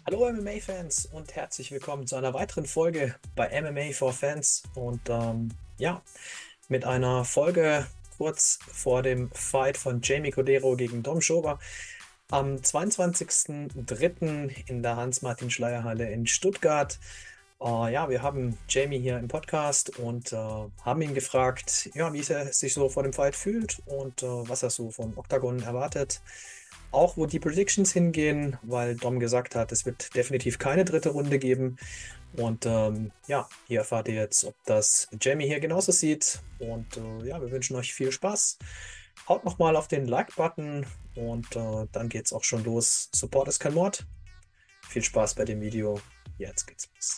Hallo MMA-Fans und herzlich willkommen zu einer weiteren Folge bei MMA for Fans ja, mit einer Folge kurz vor dem Fight von Jamie Cordero gegen Dom Schober am 22.03. in der Hans-Martin-Schleyer-Halle in Stuttgart. Ja, wir haben Jamie hier im Podcast und haben ihn gefragt, ja, wie er sich so vor dem Fight fühlt und was er so vom Octagon erwartet. Auch wo die Predictions hingehen, weil Dom gesagt hat, es wird definitiv keine dritte Runde geben. Und ja, hier erfahrt ihr jetzt, ob das Jamie hier genauso sieht. Und ja, wir wünschen euch viel Spaß. Haut nochmal auf den Like-Button und dann geht's auch schon los. Support ist kein Mord. Viel Spaß bei dem Video. Jetzt geht's los.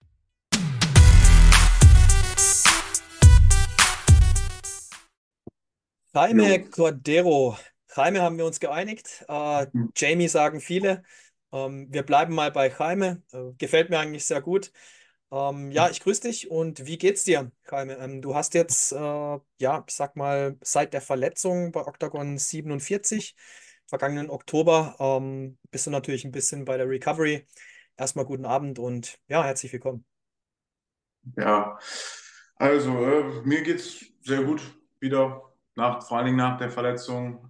Jaime Jo. Cordero. Jaime haben wir uns geeinigt. Jamie sagen viele. Wir bleiben mal bei Jaime. Gefällt mir eigentlich sehr gut. Ja, ich grüße dich und wie geht's dir, Jaime? Du hast jetzt, ja, ich sag mal, seit der Verletzung bei Octagon 47, vergangenen Oktober, bist du natürlich ein bisschen bei der Recovery. Erstmal guten Abend und ja, herzlich willkommen. Ja, also mir geht's sehr gut wieder, vor allen Dingen nach der Verletzung.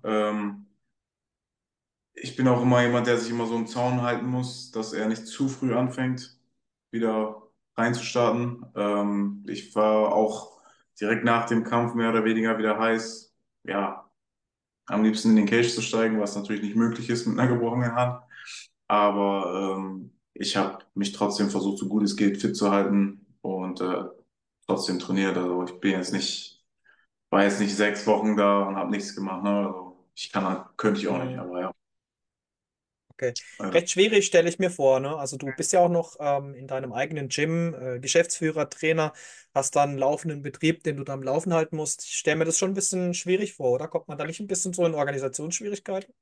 Ich bin auch immer jemand, der sich immer so im Zaun halten muss, dass er nicht zu früh anfängt, wieder reinzustarten. Ich war auch direkt nach dem Kampf mehr oder weniger wieder heiß, ja, am liebsten in den Cage zu steigen, was natürlich nicht möglich ist mit einer gebrochenen Hand. Aber ich habe mich trotzdem versucht, so gut es geht, fit zu halten und trotzdem trainiert. Also ich bin jetzt nicht, war jetzt nicht 6 Wochen da und habe nichts gemacht. Ne? Also könnte ich auch nicht, Mhm. aber ja. Okay. Äh, Recht schwierig stelle ich mir vor, ne? Also du bist ja auch noch in deinem eigenen Gym, Geschäftsführer, Trainer, hast dann einen laufenden Betrieb, den du da am Laufen halten musst. Ich stelle mir das schon ein bisschen schwierig vor, oder? Kommt man da nicht ein bisschen so in Organisationsschwierigkeiten?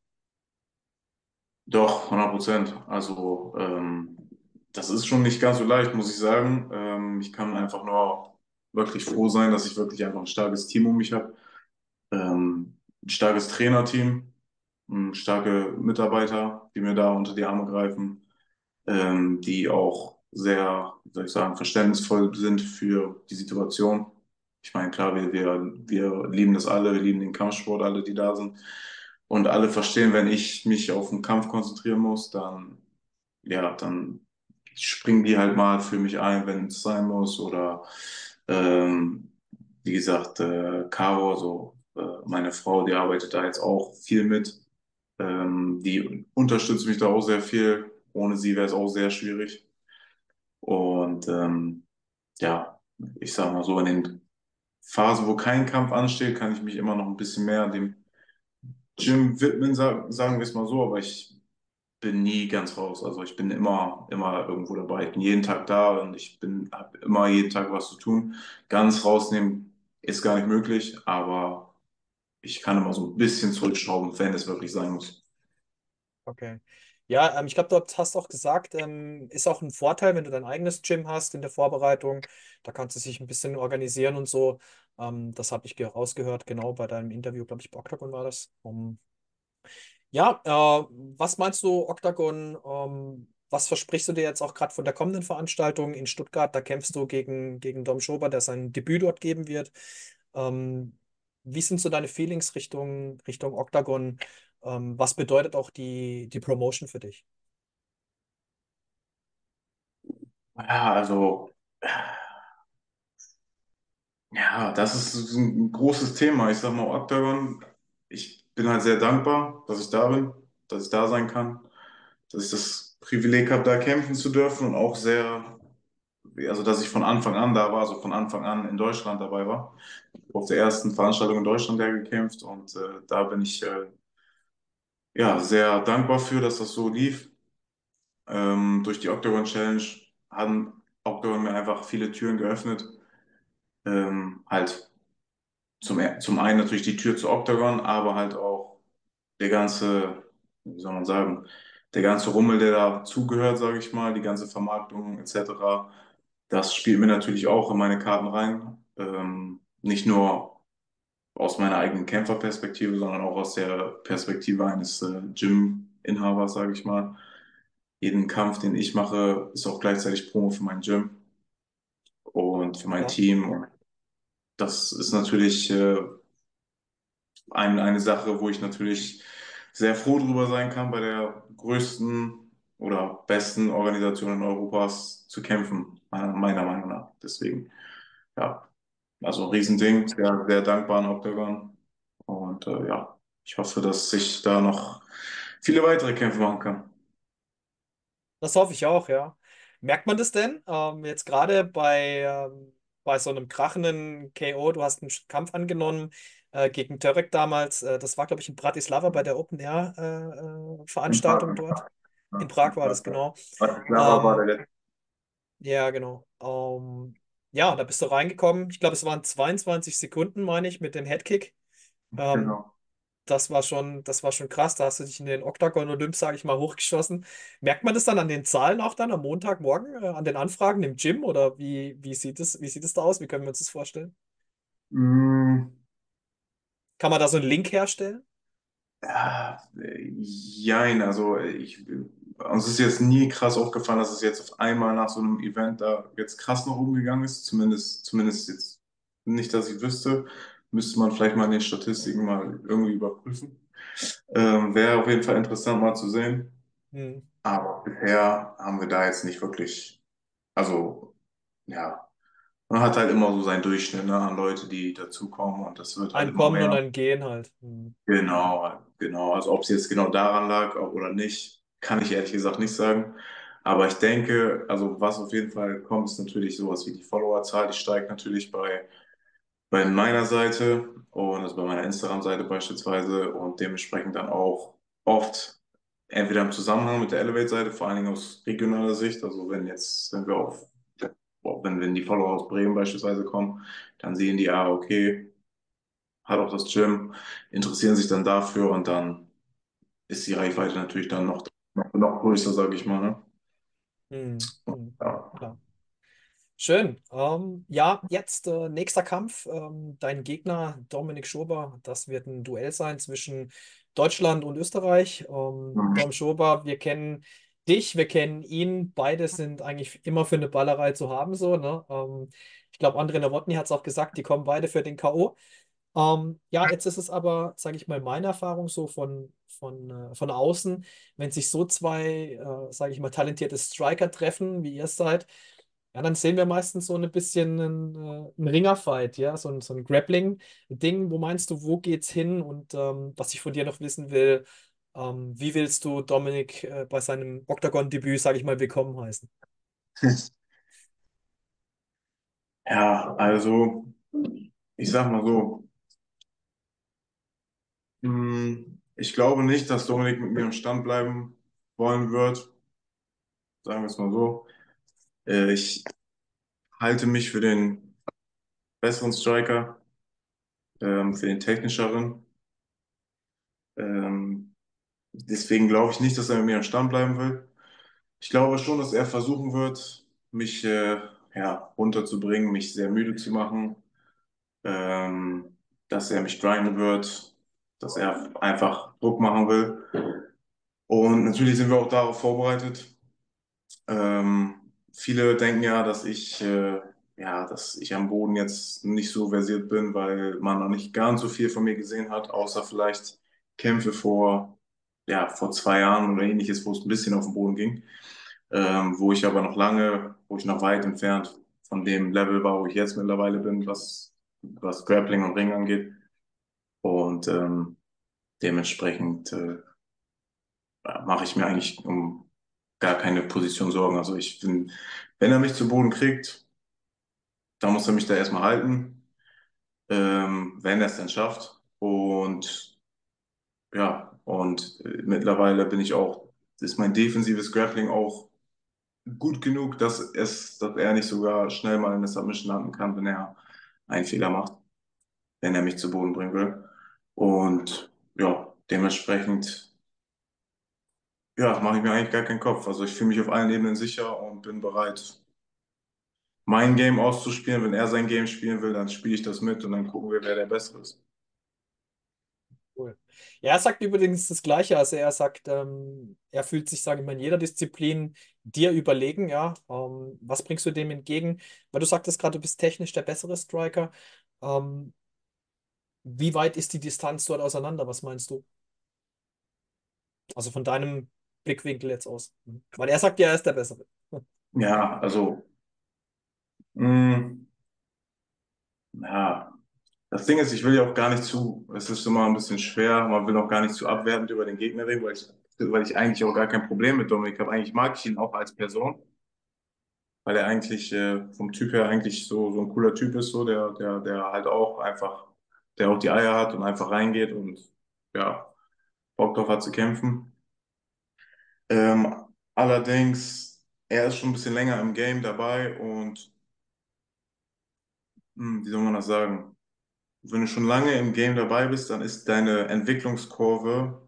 doch, 100%. Also das ist schon nicht ganz so leicht, muss ich sagen. Ich kann einfach nur wirklich froh sein, dass ich wirklich einfach ein starkes Team um mich habe. Ein starkes Trainerteam, starke Mitarbeiter, die mir da unter die Arme greifen, die auch sehr, wie soll ich sagen, verständnisvoll sind für die Situation. Ich meine, klar, wir lieben das alle, wir lieben den Kampfsport, alle, die da sind. Und alle verstehen, wenn ich mich auf den Kampf konzentrieren muss, dann, ja, dann springen die halt mal für mich ein, wenn es sein muss. Oder, ähm, wie gesagt, Caro, so, meine Frau, die arbeitet da jetzt auch viel mit. Die unterstützt mich da auch sehr viel. Ohne sie wäre es auch sehr schwierig. Und ja, ich sag mal so, in den Phasen, wo kein Kampf ansteht, kann ich mich immer noch ein bisschen mehr dem Gym widmen, sagen wir es mal so, aber ich bin nie ganz raus. Also ich bin immer irgendwo dabei. Ich bin jeden Tag da und habe immer jeden Tag was zu tun. Ganz rausnehmen ist gar nicht möglich, aber ich kann immer so ein bisschen zurückschrauben, wenn es wirklich sein muss. Okay. Ja, ich glaube, du hast auch gesagt, ist auch ein Vorteil, wenn du dein eigenes Gym hast in der Vorbereitung. Da kannst du dich ein bisschen organisieren und so. Das habe ich rausgehört, genau bei deinem Interview, glaube ich, bei Octagon war das. Ja, was meinst du, Octagon? Was versprichst du dir jetzt auch gerade von der kommenden Veranstaltung in Stuttgart? Da kämpfst du gegen Dom Schober, der sein Debüt dort geben wird. Ähm, Wie sind so deine Feelings Richtung Octagon? Was bedeutet auch die Promotion für dich? Ja, also, ja, das ist ein großes Thema. Ich sag mal, Octagon, ich bin halt sehr dankbar, dass ich da bin, dass ich da sein kann, dass ich das Privileg habe, da kämpfen zu dürfen und auch sehr, also dass ich von Anfang an da war, also von Anfang an in Deutschland dabei war. Auf der ersten Veranstaltung in Deutschland ja gekämpft und da bin ich ja sehr dankbar für, dass das so lief. Durch die Octagon Challenge haben Octagon mir einfach viele Türen geöffnet. Halt zum einen natürlich die Tür zu Octagon, aber halt auch der ganze, wie soll man sagen, der ganze Rummel, der da zugehört, sage ich mal, die ganze Vermarktung etc. Das spielt mir natürlich auch in meine Karten rein. Nicht nur aus meiner eigenen Kämpferperspektive, sondern auch aus der Perspektive eines Gym-Inhabers, sage ich mal. jeden Kampf, den ich mache, ist auch gleichzeitig Promo für mein Gym und für mein Klar. Team. Und das ist natürlich eine Sache, wo ich natürlich sehr froh drüber sein kann, bei der größten oder besten Organisation in Europas zu kämpfen, meiner Meinung nach. Deswegen, ja, also ein Riesending, sehr, sehr dankbar an Octagon. Und ja, ich hoffe, dass ich da noch viele weitere Kämpfe machen kann. Das hoffe ich auch, ja. Merkt man das denn? Jetzt gerade bei so einem krachenden KO, du hast einen Kampf angenommen gegen Törek damals. Das war, glaube ich, in Bratislava bei der Open Air In Veranstaltung Prag, dort. In ja, Prag in war das Prag, ja. genau. Bratislava war Ähm, der letzte. ja, genau. Ja, da bist du reingekommen. Ich glaube, es waren 22 Sekunden, meine ich, mit dem Headkick. Ähm, Genau. das war schon krass. Da hast du dich in den Octagon Olymp, sage ich mal, hochgeschossen. Merkt man das dann an den Zahlen auch dann am Montagmorgen, an den Anfragen im Gym oder wie sieht es da aus? Wie können wir uns das vorstellen? Mm, Kann man da so einen Link herstellen? ja, jein, also uns ist jetzt nie krass aufgefallen, dass es jetzt auf einmal nach so einem Event da jetzt krass nach oben gegangen ist. Zumindest jetzt nicht, dass ich wüsste. Müsste man vielleicht mal in den Statistiken mal irgendwie überprüfen. Wäre auf jeden Fall interessant mal zu sehen. Hm. Aber bisher haben wir da jetzt nicht wirklich, also ja, man hat halt immer so seinen Durchschnitt, ne, an Leute, die dazukommen und das wird halt Ein immer Kommen und mehr. ein Gehen halt. Hm. Genau, genau. Also ob es jetzt genau daran lag oder nicht, kann ich ehrlich gesagt nicht sagen. Aber ich denke, also was auf jeden Fall kommt, ist natürlich sowas wie die Followerzahl. Die steigt natürlich bei meiner Seite und also bei meiner Instagram-Seite beispielsweise und dementsprechend dann auch oft entweder im Zusammenhang mit der Elevate-Seite, vor allen Dingen aus regionaler Sicht. Also wenn wir wenn die Follower aus Bremen beispielsweise kommen, dann sehen die, ah, okay, hat auch das Gym, interessieren sich dann dafür und dann ist die Reichweite natürlich dann noch größer, sage ich mal. Ne? Hm. Hm. Ja. Klar. Schön. Ja, jetzt nächster Kampf. Dein Gegner Dominik Schober, das wird ein Duell sein zwischen Deutschland und Österreich. Dom Schober, wir kennen dich, wir kennen ihn. Beide sind eigentlich immer für eine Ballerei zu haben, so, ne? Ich glaube, Andrei Nowotny hat es auch gesagt, die kommen beide für den K.O. Ja, jetzt ist es aber, sage ich mal, meine Erfahrung so von außen, wenn sich so zwei, sage ich mal, talentierte Striker treffen, wie ihr es seid, ja, dann sehen wir meistens so ein bisschen einen Ringerfight, ja, so ein Grappling-Ding. Wo meinst du, wo geht's hin? Und was ich von dir noch wissen will, wie willst du Dominik bei seinem Octagon-Debüt, sage ich mal, willkommen heißen? Ja, also ich sag mal so, ich glaube nicht, dass Dominik mit mir im Stand bleiben wollen wird, sagen wir es mal so. Ich halte mich für den besseren Striker, für den technischeren. Ähm, deswegen glaube ich nicht, dass er mit mir im Stand bleiben will. Ich glaube schon, dass er versuchen wird, mich ja, runterzubringen, mich sehr müde zu machen, ähm, dass er mich grinden wird, dass er einfach Druck machen will. Und natürlich sind wir auch darauf vorbereitet. Viele denken ja, dass ich am Boden jetzt nicht so versiert bin, weil man noch nicht ganz so viel von mir gesehen hat, außer vielleicht Kämpfe vor 2 Jahren oder ähnliches, wo es ein bisschen auf den Boden ging, wo ich noch weit entfernt von dem Level war, wo ich jetzt mittlerweile bin, was Grappling und Ring angeht. Und dementsprechend mache ich mir eigentlich um gar keine Position Sorgen. Also ich bin, wenn er mich zu Boden kriegt, dann muss er mich da erstmal halten, wenn er es denn schafft. Und ja, und mittlerweile ist mein defensives Grappling auch gut genug, dass er nicht sogar schnell mal in eine Submission landen kann, wenn er einen Fehler macht, wenn er mich zu Boden bringen will. Und ja, dementsprechend, ja, mache ich mir eigentlich gar keinen Kopf. Also ich fühle mich auf allen Ebenen sicher und bin bereit, mein Game auszuspielen. Wenn er sein Game spielen will, dann spiele ich das mit und dann gucken wir, wer der Bessere ist. Cool. Ja, er sagt übrigens das Gleiche. Also er sagt, er fühlt sich, sage ich mal, in jeder Disziplin dir überlegen. Ja, was bringst du dem entgegen? Weil du sagtest gerade, du bist technisch der bessere Striker. Ähm, Wie weit ist die Distanz dort auseinander? Was meinst du? Also von deinem Blickwinkel jetzt aus. Weil er sagt ja, er ist der Bessere. Ja, also, mh, ja, das Ding ist, ich will ja auch gar nicht zu, es ist immer ein bisschen schwer, man will auch gar nicht zu abwertend über den Gegner reden, weil ich eigentlich auch gar kein Problem mit Dominik habe. Eigentlich mag ich ihn auch als Person, weil er eigentlich vom Typ her eigentlich so ein cooler Typ ist, so, der halt auch einfach, der auch die Eier hat und einfach reingeht und ja, Bock drauf hat zu kämpfen. Allerdings, er ist schon ein bisschen länger im Game dabei und, wie soll man das sagen? Wenn du schon lange im Game dabei bist, dann ist deine Entwicklungskurve,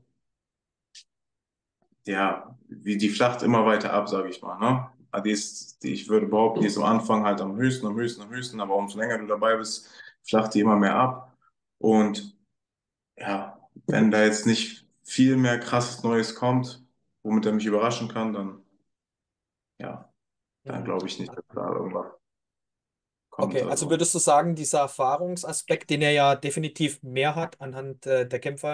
ja, wie die flacht immer weiter ab, sage ich mal, ne? Ich würde behaupten, die ist am Anfang halt am höchsten, am höchsten, am höchsten, aber umso länger du dabei bist, flacht die immer mehr ab. Und ja, wenn da jetzt nicht viel mehr krasses Neues kommt, womit er mich überraschen kann, dann, ja, dann Mhm. glaube ich nicht, dass da irgendwas kommt. Okay, also Also, würdest du sagen, dieser Erfahrungsaspekt, den er ja definitiv mehr hat anhand der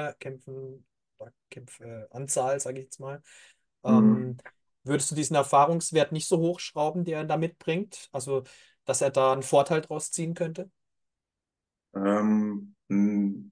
Anzahl, sage ich jetzt mal, mh, ähm, würdest du diesen Erfahrungswert nicht so hochschrauben, der er da mitbringt? Also, dass er da einen Vorteil draus ziehen könnte? mh,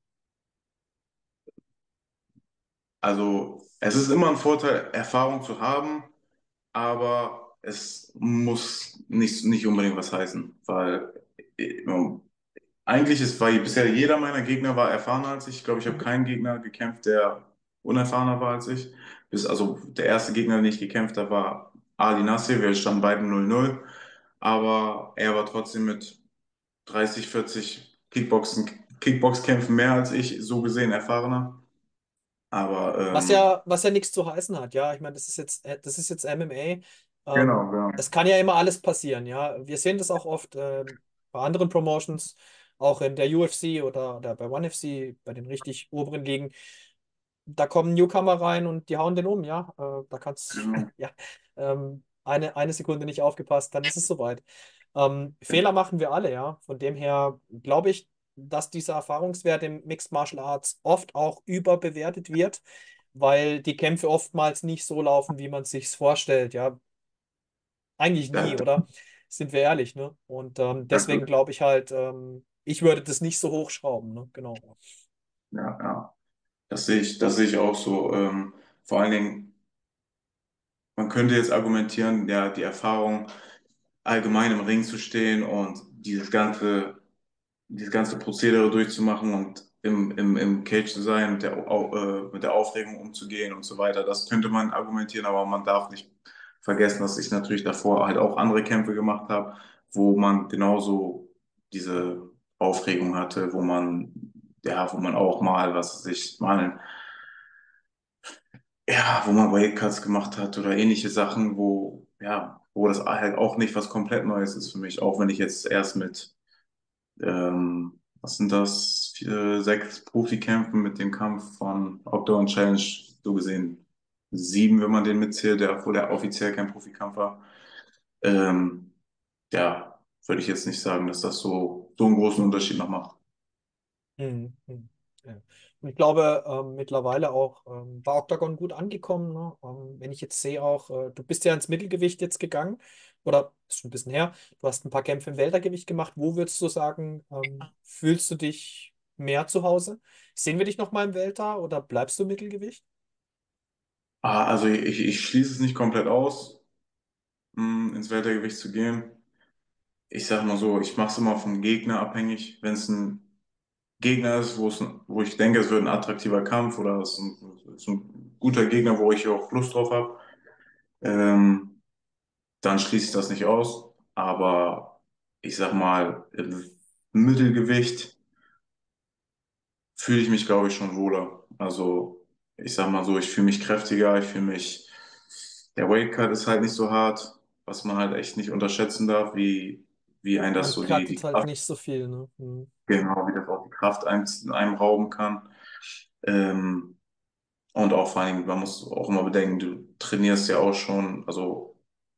also es ist immer ein Vorteil, Erfahrung zu haben, aber es muss nicht unbedingt was heißen, weil äh, eigentlich war bisher jeder meiner Gegner war erfahrener als ich. Ich glaube, ich habe keinen Gegner gekämpft, der unerfahrener war als ich. Also der erste Gegner, den ich gekämpft habe, war Ali Nassir. Wir standen beide 0-0, aber er war trotzdem mit 30, 40 Kickboxkämpfen mehr als ich, so gesehen erfahrener. Aber Was ja nichts zu heißen hat, ja. Ich meine, das ist jetzt MMA. genau, genau. Es kann ja immer alles passieren, ja. Wir sehen das auch oft bei anderen Promotions, auch in der UFC oder bei ONE FC, bei den richtig oberen Ligen. Da kommen Newcomer rein und die hauen den um, ja. Da kann's, Genau. ja, eine Sekunde nicht aufgepasst, dann ist es soweit. Fehler machen wir alle, ja. Von dem her glaube ich, dass dieser Erfahrungswert im Mixed Martial Arts oft auch überbewertet wird, weil die Kämpfe oftmals nicht so laufen, wie man es sich vorstellt, ja. Eigentlich nie, Da, oder? Sind wir ehrlich, ne? Und da, deswegen glaube ich halt, ich würde das nicht so hochschrauben, ne? Genau. ja, ja. Das sehe ich auch so. Vor allen Dingen, man könnte jetzt argumentieren, ja, die Erfahrung, allgemein im Ring zu stehen und dieses ganze Prozedere durchzumachen und im Cage zu sein, mit der Aufregung umzugehen und so weiter. Das könnte man argumentieren, aber man darf nicht vergessen, dass ich natürlich davor halt auch andere Kämpfe gemacht habe, wo man genauso diese Aufregung hatte, wo man auch mal, was weiß ich, mal ja, wo man Weightcuts gemacht hat oder ähnliche Sachen, wo das halt auch nicht was komplett Neues ist für mich, auch wenn ich jetzt erst mit, was sind das, 6 Profikämpfen mit dem Kampf von Octagon Challenge, so gesehen 7, wenn man den mitzählt, obwohl der offiziell kein Profikampf war. Ähm, ja, würde ich jetzt nicht sagen, dass das so einen großen Unterschied noch macht. Mhm. Mhm. Ja. Und ich glaube, mittlerweile auch bei Octagon gut angekommen. Ne? Wenn ich jetzt sehe auch, du bist ja ins Mittelgewicht jetzt gegangen, oder ist schon ein bisschen her, du hast ein paar Kämpfe im Weltergewicht gemacht. Wo würdest du sagen, fühlst du dich mehr zu Hause? Sehen wir dich noch mal im Welter oder bleibst du im Mittelgewicht? Also ich schließe es nicht komplett aus, ins Weltergewicht zu gehen. Ich sag mal so, ich mache es immer vom Gegner abhängig. Wenn es ein Gegner ist, wo ich denke, es wird ein attraktiver Kampf oder es ist ein guter Gegner, wo ich auch Lust drauf habe, ähm, dann schließe ich das nicht aus. Aber ich sag mal, im Mittelgewicht fühle ich mich, glaube ich, schon wohler. Also ich sag mal so, ich fühle mich kräftiger, der Weightcut ist halt nicht so hart, was man halt echt nicht unterschätzen darf, wie ein das Man so cuttet die halt Kraft, nicht so viel. Ne? Mhm. genau, wie das auch die Kraft einem rauben kann. Ähm, und auch vor allem, man muss auch immer bedenken, du trainierst ja auch schon, also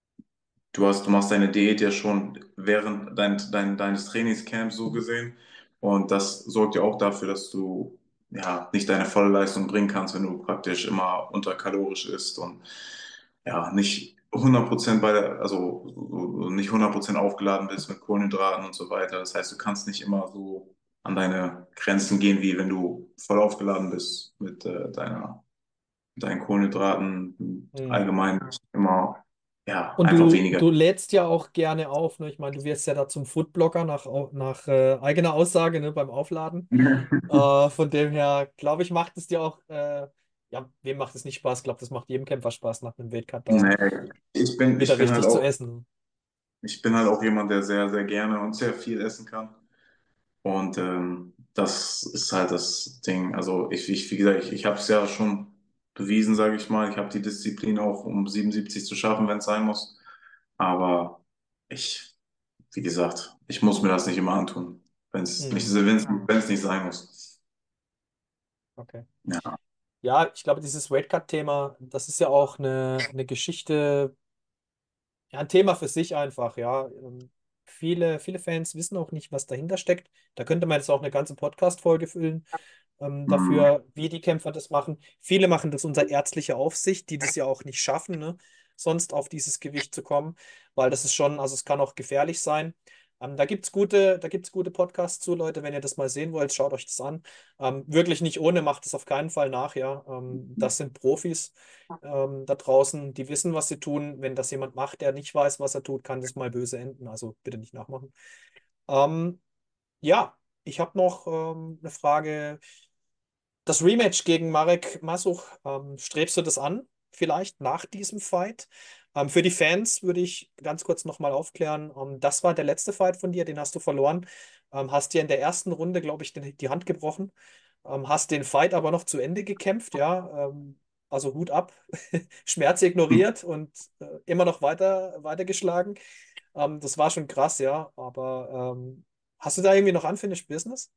du machst deine Diät ja schon während deines Trainingscamps so gesehen. Und das sorgt ja auch dafür, dass du ja nicht deine volle Leistung bringen kannst, wenn du praktisch immer unterkalorisch isst und ja nicht 100% also nicht 100% aufgeladen bist mit Kohlenhydraten und so weiter. Das heißt, du kannst nicht immer so an deine Grenzen gehen, wie wenn du voll aufgeladen bist mit deinen Kohlenhydraten. Mhm. Allgemein immer ja Und einfach du, weniger. du lädst ja auch gerne auf, ne? Ich meine, du wirst ja da zum Foodblogger nach eigener Aussage, ne, beim Aufladen. Von dem her, glaube ich, macht es dir auch, ja, wem macht es nicht Spaß? Ich glaube, das macht jedem Kämpfer Spaß, nach einem Wettkampf da Nee, wieder richtig zu essen. ich bin halt auch jemand, der sehr, sehr gerne und sehr viel essen kann. Und das ist halt das Ding. Also wie gesagt, ich habe es ja schon bewiesen, sage ich mal. Ich habe die Disziplin auch, um 77 zu schaffen, wenn es sein muss. Aber ich, wie gesagt, ich muss mir das nicht immer antun, Hm, wenn es nicht sein muss. okay. Ja. Ja, ich glaube, dieses Weightcut-Thema, das ist ja auch eine Geschichte, ja, ein Thema für sich einfach, ja. Viele Fans wissen auch nicht, was dahinter steckt. Da könnte man jetzt auch eine ganze Podcast-Folge füllen, Mhm. dafür, wie die Kämpfer das machen. Viele machen das unter ärztlicher Aufsicht, die das ja auch nicht schaffen, ne, sonst auf dieses Gewicht zu kommen, weil das ist schon, also es kann auch gefährlich sein. Da gibt's gute Podcasts zu, Leute, wenn ihr das mal sehen wollt, schaut euch das an. Wirklich nicht ohne, macht es auf keinen Fall nach, ja. Das sind Profis da draußen, die wissen, was sie tun. Wenn das jemand macht, der nicht weiß, was er tut, kann das mal böse enden. Also bitte nicht nachmachen. Ähm, ja, ich habe noch eine Frage. Das Rematch gegen Marek Masuch, strebst du das an? Vielleicht nach diesem Fight? Für die Fans würde ich ganz kurz nochmal aufklären. Das war der letzte Fight von dir, den hast du verloren. Hast dir in der ersten Runde, glaube ich, die Hand gebrochen. Hast den Fight aber noch zu Ende gekämpft, ja. Also Hut ab, Schmerz ignoriert und immer noch weitergeschlagen. Das war schon krass, ja. Aber hast du da irgendwie noch Unfinished Business?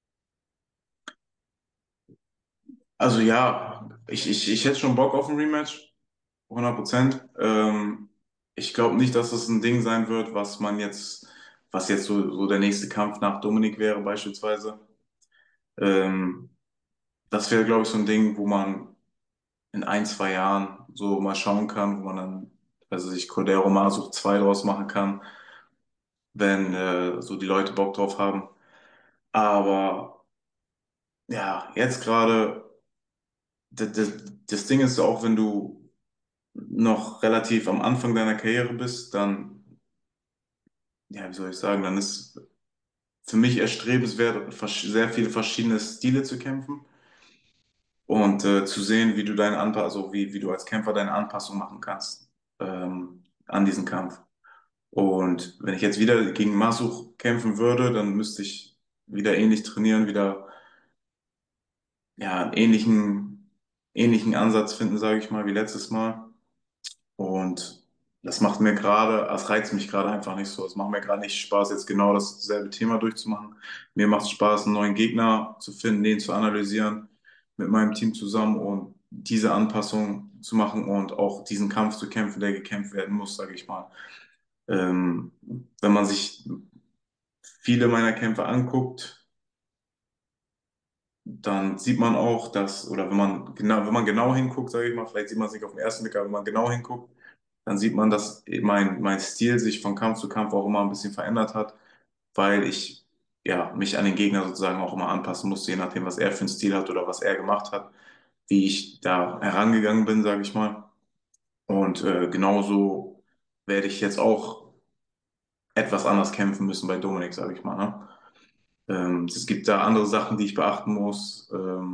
Also ja, ich hätte schon Bock auf ein Rematch. 100%. Ich glaube nicht, dass das ein Ding sein wird, was jetzt so der nächste Kampf nach Dominik wäre beispielsweise. Ähm, Das wäre, glaube ich, so ein Ding, wo man in ein, zwei Jahren so mal schauen kann, wo man dann, also sich Cordero Masuch 2 draus machen kann, wenn so die Leute Bock drauf haben. Aber ja, jetzt gerade, das Ding ist auch, wenn du noch relativ am Anfang deiner Karriere bist, dann, ja, wie soll ich sagen, dann ist für mich erstrebenswert, sehr viele verschiedene Stile zu kämpfen und zu sehen, wie du also wie du als Kämpfer deine Anpassung machen kannst an diesen Kampf. Und wenn ich jetzt wieder gegen Masuch kämpfen würde, dann müsste ich wieder ähnlich trainieren, wieder ja, einen ähnlichen Ansatz finden, sage ich mal, wie letztes Mal. Und das reizt mich gerade einfach nicht so. Es macht mir gerade nicht Spaß, jetzt genau dasselbe Thema durchzumachen. Mir macht es Spaß, einen neuen Gegner zu finden, den zu analysieren, mit meinem Team zusammen und diese Anpassung zu machen und auch diesen Kampf zu kämpfen, der gekämpft werden muss, sage ich mal. Ähm, Wenn man sich viele meiner Kämpfe anguckt, dann sieht man auch, oder wenn man genau hinguckt, sage ich mal, vielleicht sieht man es nicht auf den ersten Blick, aber wenn man genau hinguckt, dann sieht man, dass mein Stil sich von Kampf zu Kampf auch immer ein bisschen verändert hat, weil ich ja, mich an den Gegner sozusagen auch immer anpassen musste, je nachdem, was er für einen Stil hat oder was er gemacht hat, wie ich da herangegangen bin, sage ich mal. Und genauso werde ich jetzt auch etwas anders kämpfen müssen bei Dominik, sage ich mal. Ne? Es gibt da andere Sachen, die ich beachten muss.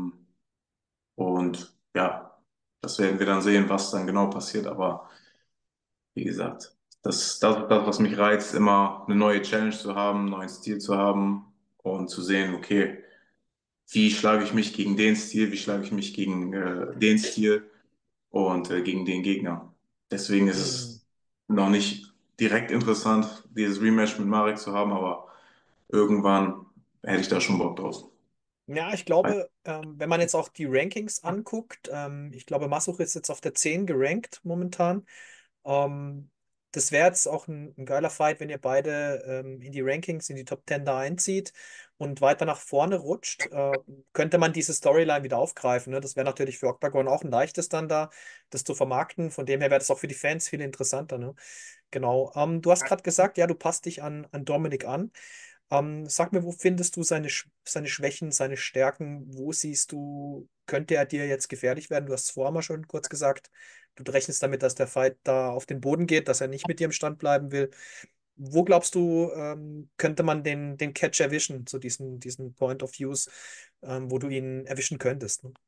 Und ja, das werden wir dann sehen, was dann genau passiert. Aber wie gesagt, das, was mich reizt, immer eine neue Challenge zu haben, einen neuen Stil zu haben und zu sehen, okay, wie schlage ich mich gegen den Stil, wie schlage ich mich gegen den Stil und gegen den Gegner. Deswegen ist Hm. es noch nicht direkt interessant, dieses Rematch mit Marek zu haben, aber irgendwann hätte ich da schon Bock drauf. Ja, ich glaube, wenn man jetzt auch die Rankings anguckt, ich glaube, Masuch ist jetzt auf der 10 gerankt momentan. Ähm, Das wäre jetzt auch ein geiler Fight, wenn ihr beide in die Rankings, in die Top 10 da einzieht und weiter nach vorne rutscht. Könnte man diese Storyline wieder aufgreifen. Ne? Das wäre natürlich für Octagon auch ein leichtes dann da, das zu vermarkten. Von dem her wäre das auch für die Fans viel interessanter. Ne? Genau. Du hast gerade gesagt, ja, du passt dich an Dominik an. Sag mir, wo findest du seine Schwächen, seine Stärken? Wo siehst du, könnte er dir jetzt gefährlich werden? Du hast es vorher mal schon kurz gesagt. Du rechnest damit, dass der Fight da auf den Boden geht, dass er nicht mit dir im Stand bleiben will. Wo glaubst du, könnte man den Catch erwischen, zu diesen Point of Views, wo du ihn erwischen könntest? Ne?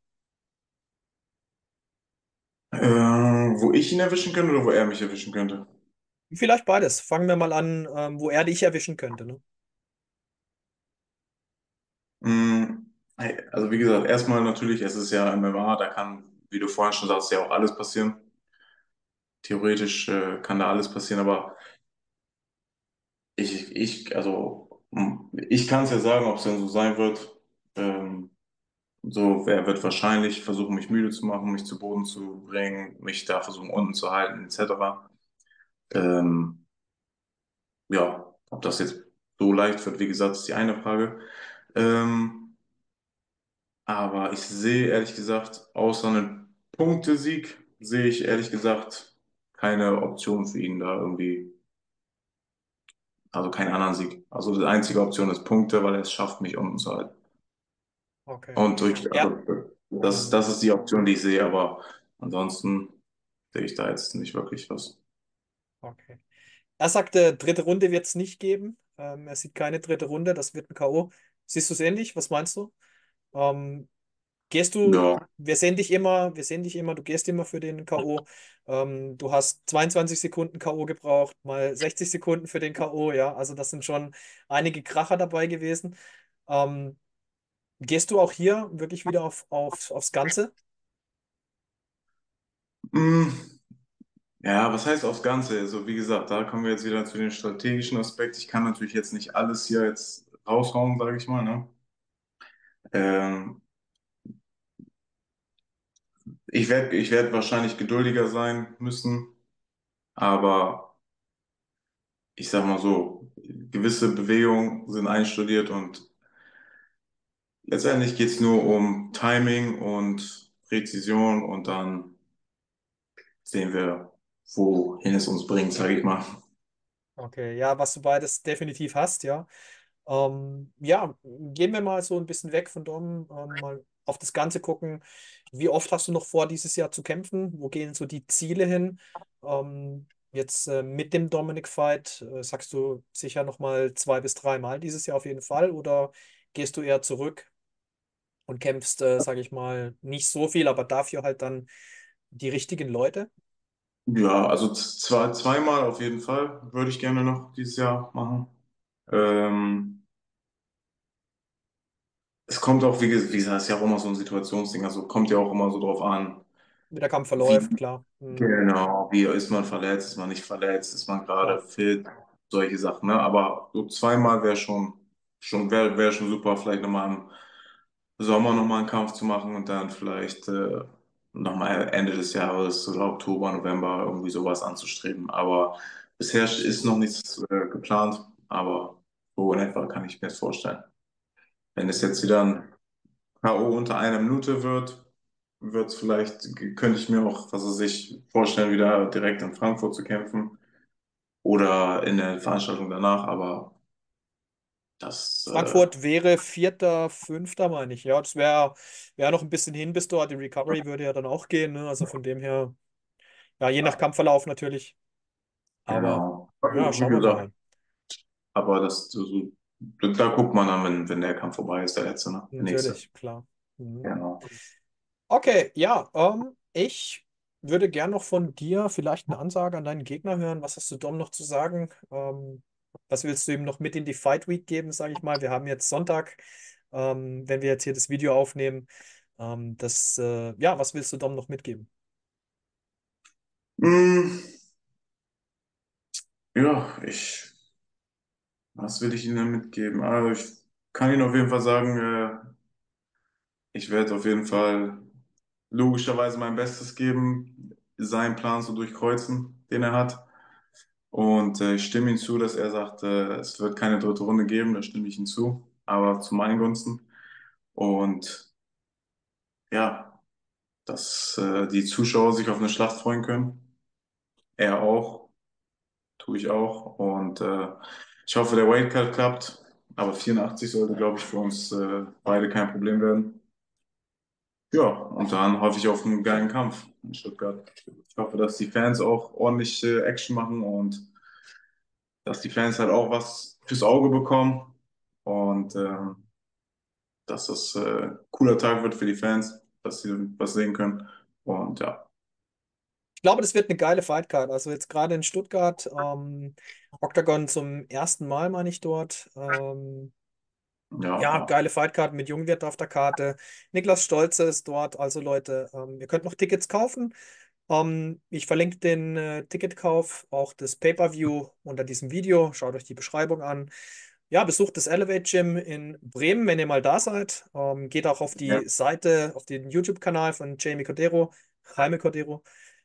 Wo ich ihn erwischen könnte oder wo er mich erwischen könnte? Vielleicht beides. Fangen wir mal an, wo er dich erwischen könnte. Ne? Mm, Also wie gesagt, erstmal natürlich, es ist ja MMA, da kann, wie du vorhin schon sagst, ja auch alles passieren. Theoretisch kann da alles passieren, aber ich kann es ja sagen, ob es denn so sein wird. Ähm, So, wer wird wahrscheinlich versuchen, mich müde zu machen, mich zu Boden zu bringen, mich da versuchen, unten zu halten, etc. Ähm, ja, ob das jetzt so leicht wird, wie gesagt, ist die eine Frage. Ähm, aber ich sehe ehrlich gesagt, außer einem Punktesieg, sehe ich ehrlich gesagt keine Option für ihn da irgendwie, also keinen anderen Sieg. Also die einzige Option ist Punkte, weil er es schafft, mich unten zu halten. Okay. Und durch, Ja. also das Mhm. ist die Option, die ich sehe, aber ansonsten sehe ich da jetzt nicht wirklich was. Okay. Er sagte, dritte Runde wird es nicht geben. Er sieht keine dritte Runde, das wird ein K.O. Siehst du es ähnlich? Was meinst du? Ähm, Gehst du, Ja, wir sehen dich immer, du gehst immer für den K.O. Du hast 22 Sekunden K.O. gebraucht, mal 60 Sekunden für den K.O., ja. Also das sind schon einige Kracher dabei gewesen. Ähm, Gehst du auch hier wirklich wieder aufs Ganze? mm, ja, was heißt aufs Ganze? Also wie gesagt, da kommen wir jetzt wieder zu dem strategischen Aspekt. Ich kann natürlich jetzt nicht alles hier jetzt raushauen, sage ich mal, ne? Ähm, ich werd wahrscheinlich geduldiger sein müssen, aber ich sag mal so, gewisse Bewegungen sind einstudiert und letztendlich geht es nur um Timing und Präzision und dann sehen wir, wohin es uns bringt, sage ich mal. Okay, ja, was du beides definitiv hast, ja. Ja, gehen wir mal so ein bisschen weg von Dom, mal auf das Ganze gucken. Wie oft hast du noch vor, dieses Jahr zu kämpfen? Wo gehen so die Ziele hin? Jetzt mit dem Dominic Fight, sagst du sicher noch mal 2 bis 3 Mal dieses Jahr auf jeden Fall? Oder gehst du eher zurück und kämpfst, sage ich mal, nicht so viel, aber dafür halt dann die richtigen Leute? Ja, also zweimal auf jeden Fall würde ich gerne noch dieses Jahr machen. Ähm, Es kommt auch, wie gesagt, es ist ja auch immer so ein Situationsding, also kommt ja auch immer so drauf an, Wie der Kampf wie, verläuft, klar. Mhm. genau, wie ist man verletzt, ist man nicht verletzt, ist man gerade Klar. fit, solche Sachen, ne? Aber so zweimal wäre wär schon super, vielleicht nochmal im Sommer nochmal einen Kampf zu machen und dann vielleicht nochmal Ende des Jahres oder Oktober, November irgendwie sowas anzustreben. Aber bisher ist noch nichts geplant, aber so in etwa kann ich mir das vorstellen. Wenn es jetzt wieder ein K.O. unter einer Minute wird es vielleicht, könnte ich mir auch, was weiß ich, vorstellen, wieder direkt in Frankfurt zu kämpfen oder in der Veranstaltung danach, aber das, Frankfurt wäre 4., 5., meine ich. Ja, das wär noch ein bisschen hin bis dort. Die Recovery würde ja dann auch gehen. Ne? Also von dem her, ja, je nach Kampfverlauf natürlich. Aber genau. ja, Wie schauen wir gesagt, mal. aber da guckt man dann, wenn der Kampf vorbei ist, der letzte, ne? Der nächste. Natürlich, klar. Mhm. Genau. Okay, ja, ich würde gern noch von dir vielleicht eine Ansage an deinen Gegner hören. Was hast du Dom noch zu sagen? Was willst du ihm noch mit in die Fight Week geben, sage ich mal? Wir haben jetzt Sonntag, wenn wir jetzt hier das Video aufnehmen. Ja, was willst du Dom noch mitgeben? Mm, ja, was will ich Ihnen denn mitgeben? Also ich kann Ihnen auf jeden Fall sagen, Ich werde auf jeden Fall logischerweise mein Bestes geben, seinen Plan zu durchkreuzen, den er hat. Und ich stimme ihm zu, dass er sagt, es wird keine dritte Runde geben, da stimme ich ihm zu, aber zu meinen Gunsten. Und ja, dass die Zuschauer sich auf eine Schlacht freuen können. Er auch, tue ich auch. Und ich hoffe, der Weightcut klappt. Aber 84 sollte, glaube ich, für uns beide kein Problem werden. Ja, und dann hoffe ich auf einen geilen Kampf in Stuttgart. Ich hoffe, dass die Fans auch ordentlich Action machen und dass die Fans halt auch was fürs Auge bekommen und dass das cooler Tag wird für die Fans, dass sie was sehen können. Und ja, Ich glaube, das wird eine geile Fightcard. Also jetzt gerade in Stuttgart, Octagon zum ersten Mal, meine ich dort. ja, Ja, ja, geile Fightcard mit Jungwirth auf der Karte. Niklas Stolze ist dort. Also Leute, ihr könnt noch Tickets kaufen. Ich verlinke den Ticketkauf, auch das Pay-Per-View unter diesem Video. Schaut euch die Beschreibung an. Ja, besucht das Elevate Gym in Bremen, wenn ihr mal da seid. Geht auch auf ja. die Seite, auf den YouTube-Kanal von Jamie Cordero, Jaime Cordero.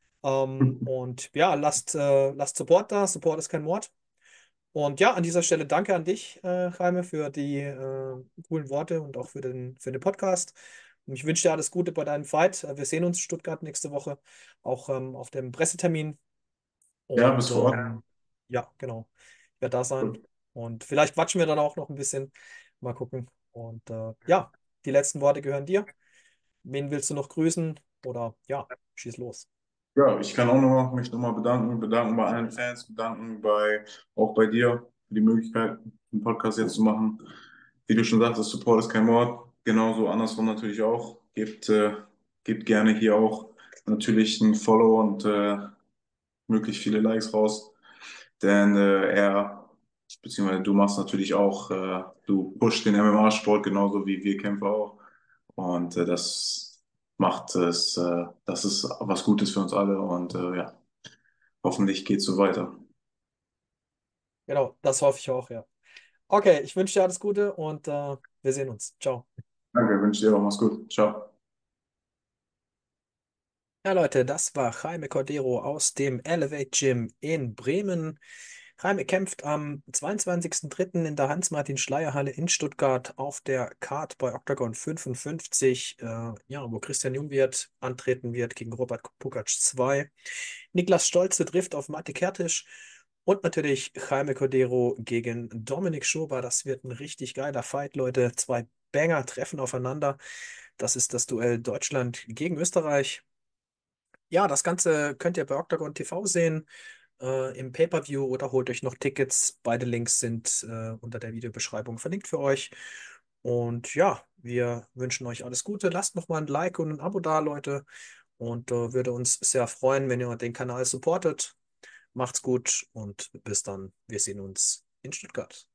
Und ja, lasst Support da. Support ist kein Mord. Und ja, an dieser Stelle danke an dich, Jaime, für die coolen Worte und auch für den Podcast. Und ich wünsche dir alles Gute bei deinem Fight. Wir sehen uns in Stuttgart nächste Woche, auch auf dem Pressetermin. Ja, bis Und vor Ort. ja, genau. Ich werde da sein. Und vielleicht quatschen wir dann auch noch ein bisschen. Mal gucken. Und ja, die letzten Worte gehören dir. Wen willst du noch grüßen? Oder ja, schieß los. Ja, ich kann auch noch mich nochmal bedanken bei allen Fans, auch bei dir für die Möglichkeit, den Podcast jetzt zu machen. Wie du schon sagtest, Support ist kein Mord. Genauso andersrum natürlich auch. Gebt gerne hier auch natürlich ein Follow und möglichst viele Likes raus. Denn beziehungsweise du machst natürlich auch, du pusht den MMA-Sport genauso wie wir Kämpfer auch. Und das ist was Gutes für uns alle. Und ja, hoffentlich geht's so weiter. Genau, das hoffe ich auch, ja. Okay, ich wünsche dir alles Gute und wir sehen uns. Ciao. Danke, wünsche dir auch was gut. Ciao. Ja, Leute, das war Jaime Cordero aus dem Elevate Gym in Bremen. Jaime kämpft am 22.03. in der Hans-Martin-Schleyer-Halle in Stuttgart auf der Card bei Octagon 55, ja, wo Christian Jungwirth antreten wird gegen Robert Pukac 2. Niklas Stolze trifft auf Mate Kertisch und natürlich Jaime Cordero gegen Dominik Schober. Das wird ein richtig geiler Fight, Leute. Zwei Banger treffen aufeinander. Das ist das Duell Deutschland gegen Österreich. Ja, das Ganze könnt ihr bei Octagon TV sehen, im Pay-Per-View oder holt euch noch Tickets. Beide Links sind unter der Videobeschreibung verlinkt für euch. Und ja, wir wünschen euch alles Gute. Lasst noch mal ein Like und ein Abo da, Leute. Und würde uns sehr freuen, wenn ihr den Kanal supportet. Macht's gut und bis dann. Wir sehen uns in Stuttgart.